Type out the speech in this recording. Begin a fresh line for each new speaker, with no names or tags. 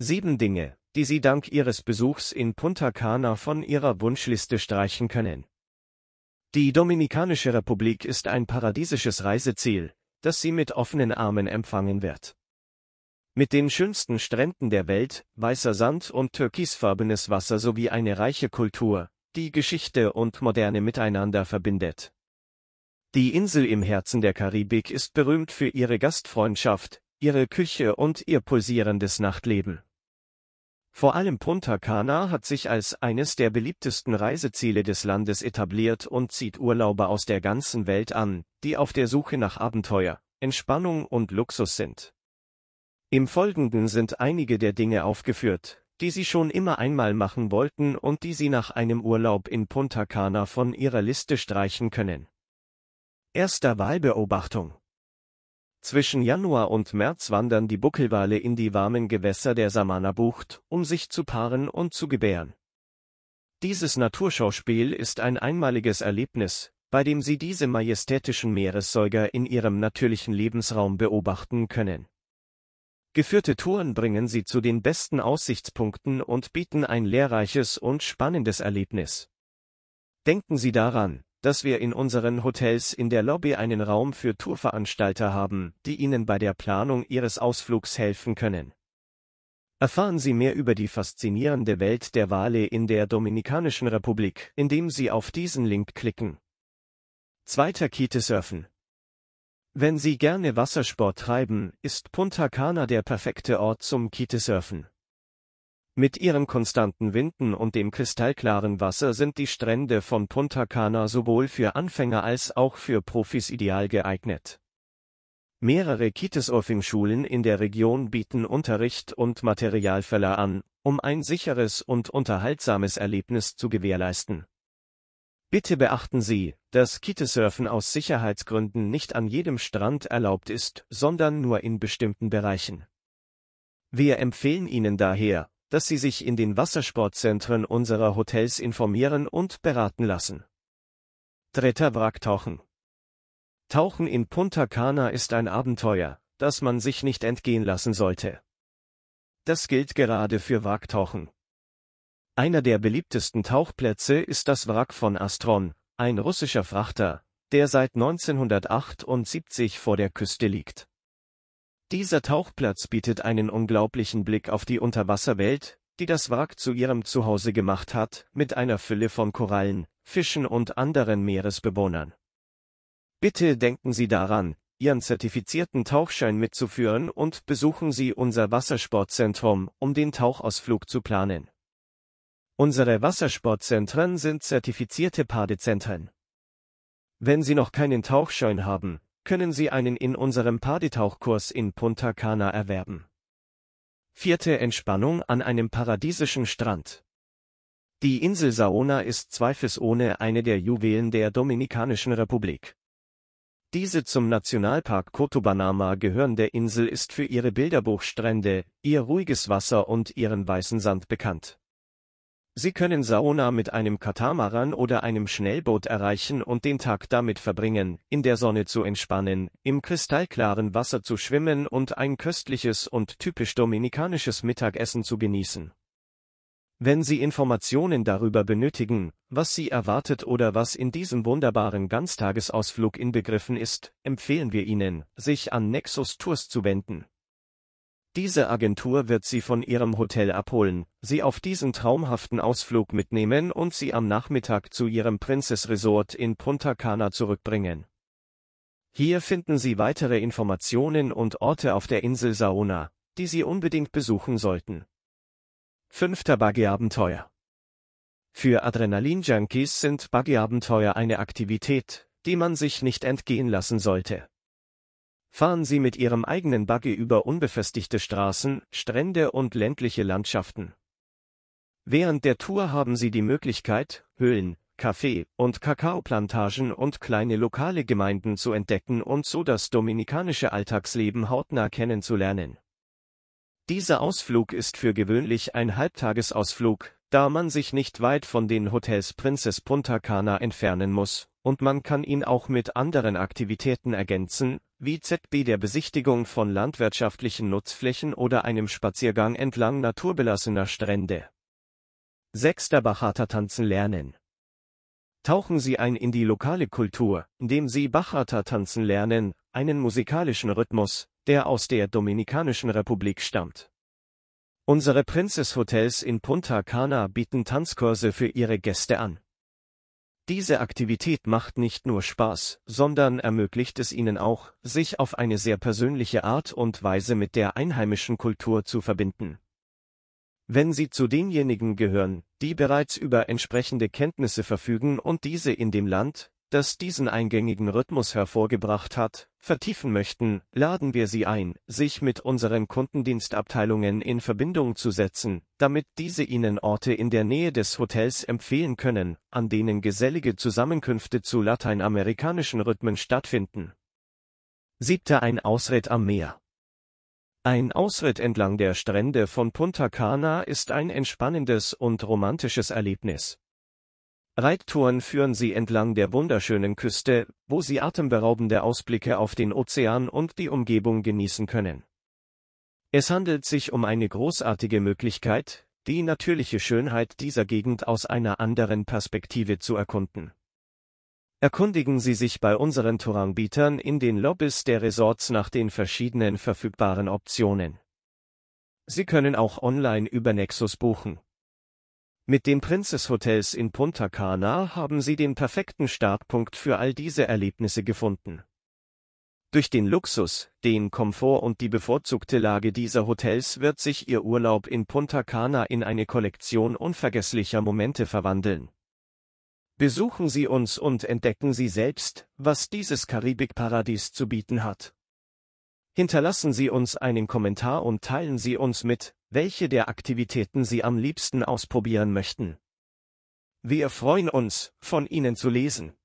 7 Dinge, die Sie dank Ihres Besuchs in Punta Cana von Ihrer Wunschliste streichen können. Die Dominikanische Republik ist ein paradiesisches Reiseziel, das Sie mit offenen Armen empfangen wird. Mit den schönsten Stränden der Welt, weißer Sand und türkisfarbenes Wasser sowie eine reiche Kultur, die Geschichte und Moderne miteinander verbindet. Die Insel im Herzen der Karibik ist berühmt für ihre Gastfreundschaft, ihre Küche und ihr pulsierendes Nachtleben. Vor allem Punta Cana hat sich als eines der beliebtesten Reiseziele des Landes etabliert und zieht Urlauber aus der ganzen Welt an, die auf der Suche nach Abenteuer, Entspannung und Luxus sind. Im Folgenden sind einige der Dinge aufgeführt, die Sie schon immer einmal machen wollten und die Sie nach einem Urlaub in Punta Cana von Ihrer Liste streichen können. Erster Walbeobachtung. Zwischen Januar und März wandern die Buckelwale in die warmen Gewässer der Samana-Bucht, um sich zu paaren und zu gebären. Dieses Naturschauspiel ist ein einmaliges Erlebnis, bei dem Sie diese majestätischen Meeressäuger in ihrem natürlichen Lebensraum beobachten können. Geführte Touren bringen Sie zu den besten Aussichtspunkten und bieten ein lehrreiches und spannendes Erlebnis. Denken Sie daran, dass wir in unseren Hotels in der Lobby einen Raum für Tourveranstalter haben, die Ihnen bei der Planung Ihres Ausflugs helfen können. Erfahren Sie mehr über die faszinierende Welt der Wale in der Dominikanischen Republik, indem Sie auf diesen Link klicken. Zweiter Kitesurfen. Wenn Sie gerne Wassersport treiben, ist Punta Cana der perfekte Ort zum Kitesurfen. Mit ihren konstanten Winden und dem kristallklaren Wasser sind die Strände von Punta Cana sowohl für Anfänger als auch für Profis ideal geeignet. Mehrere Kitesurfing-Schulen in der Region bieten Unterricht und Materialverleih an, um ein sicheres und unterhaltsames Erlebnis zu gewährleisten. Bitte beachten Sie, dass Kitesurfen aus Sicherheitsgründen nicht an jedem Strand erlaubt ist, sondern nur in bestimmten Bereichen. Wir empfehlen Ihnen daher, dass Sie sich in den Wassersportzentren unserer Hotels informieren und beraten lassen. Dritter Wracktauchen. Tauchen in Punta Cana ist ein Abenteuer, das man sich nicht entgehen lassen sollte. Das gilt gerade für Wracktauchen. Einer der beliebtesten Tauchplätze ist das Wrack von Astron, ein russischer Frachter, der seit 1978 vor der Küste liegt. Dieser Tauchplatz bietet einen unglaublichen Blick auf die Unterwasserwelt, die das Wrack zu ihrem Zuhause gemacht hat, mit einer Fülle von Korallen, Fischen und anderen Meeresbewohnern. Bitte denken Sie daran, Ihren zertifizierten Tauchschein mitzuführen und besuchen Sie unser Wassersportzentrum, um den Tauchausflug zu planen. Unsere Wassersportzentren sind zertifizierte Padezentren. Wenn Sie noch keinen Tauchschein haben, können Sie einen in unserem Padetauchkurs in Punta Cana erwerben. Vierte Entspannung an einem paradiesischen Strand. Die Insel Saona ist zweifelsohne eine der Juwelen der Dominikanischen Republik. Diese zum Nationalpark Cotobanama gehörende Insel ist für ihre Bilderbuchstrände, ihr ruhiges Wasser und ihren weißen Sand bekannt. Sie können Saona mit einem Katamaran oder einem Schnellboot erreichen und den Tag damit verbringen, in der Sonne zu entspannen, im kristallklaren Wasser zu schwimmen und ein köstliches und typisch dominikanisches Mittagessen zu genießen. Wenn Sie Informationen darüber benötigen, was Sie erwartet oder was in diesem wunderbaren Ganztagesausflug inbegriffen ist, empfehlen wir Ihnen, sich an Nexus Tours zu wenden. Diese Agentur wird Sie von Ihrem Hotel abholen, Sie auf diesen traumhaften Ausflug mitnehmen und Sie am Nachmittag zu Ihrem Princess Resort in Punta Cana zurückbringen. Hier finden Sie weitere Informationen und Orte auf der Insel Saona, die Sie unbedingt besuchen sollten. Fünfter Buggy-Abenteuer. Für Adrenalin-Junkies sind Buggy-Abenteuer eine Aktivität, die man sich nicht entgehen lassen sollte. Fahren Sie mit Ihrem eigenen Buggy über unbefestigte Straßen, Strände und ländliche Landschaften. Während der Tour haben Sie die Möglichkeit, Höhlen, Kaffee- und Kakaoplantagen und kleine lokale Gemeinden zu entdecken und so das dominikanische Alltagsleben hautnah kennenzulernen. Dieser Ausflug ist für gewöhnlich ein Halbtagesausflug, da man sich nicht weit von den Hotels Princess Punta Cana entfernen muss, und man kann ihn auch mit anderen Aktivitäten ergänzen, wie der Besichtigung von landwirtschaftlichen Nutzflächen oder einem Spaziergang entlang naturbelassener Strände. 6. Bachata tanzen lernen. Tauchen Sie ein in die lokale Kultur, indem Sie Bachata tanzen lernen, einen musikalischen Rhythmus, der aus der Dominikanischen Republik stammt. Unsere Princess Hotels in Punta Cana bieten Tanzkurse für ihre Gäste an. Diese Aktivität macht nicht nur Spaß, sondern ermöglicht es ihnen auch, sich auf eine sehr persönliche Art und Weise mit der einheimischen Kultur zu verbinden. Wenn Sie zu denjenigen gehören, die bereits über entsprechende Kenntnisse verfügen und diese in dem Land, das diesen eingängigen Rhythmus hervorgebracht hat, vertiefen möchten, laden wir Sie ein, sich mit unseren Kundendienstabteilungen in Verbindung zu setzen, damit diese Ihnen Orte in der Nähe des Hotels empfehlen können, an denen gesellige Zusammenkünfte zu lateinamerikanischen Rhythmen stattfinden. 7. Ein Ausritt am Meer. Ein Ausritt entlang der Strände von Punta Cana ist ein entspannendes und romantisches Erlebnis. Reittouren führen Sie entlang der wunderschönen Küste, wo Sie atemberaubende Ausblicke auf den Ozean und die Umgebung genießen können. Es handelt sich um eine großartige Möglichkeit, die natürliche Schönheit dieser Gegend aus einer anderen Perspektive zu erkunden. Erkundigen Sie sich bei unseren Touranbietern in den Lobbys der Resorts nach den verschiedenen verfügbaren Optionen. Sie können auch online über Nexus buchen. Mit den Princess Hotels in Punta Cana haben Sie den perfekten Startpunkt für all diese Erlebnisse gefunden. Durch den Luxus, den Komfort und die bevorzugte Lage dieser Hotels wird sich Ihr Urlaub in Punta Cana in eine Kollektion unvergesslicher Momente verwandeln. Besuchen Sie uns und entdecken Sie selbst, was dieses Karibikparadies zu bieten hat. Hinterlassen Sie uns einen Kommentar und teilen Sie uns mit, welche der Aktivitäten Sie am liebsten ausprobieren möchten. Wir freuen uns, von Ihnen zu lesen.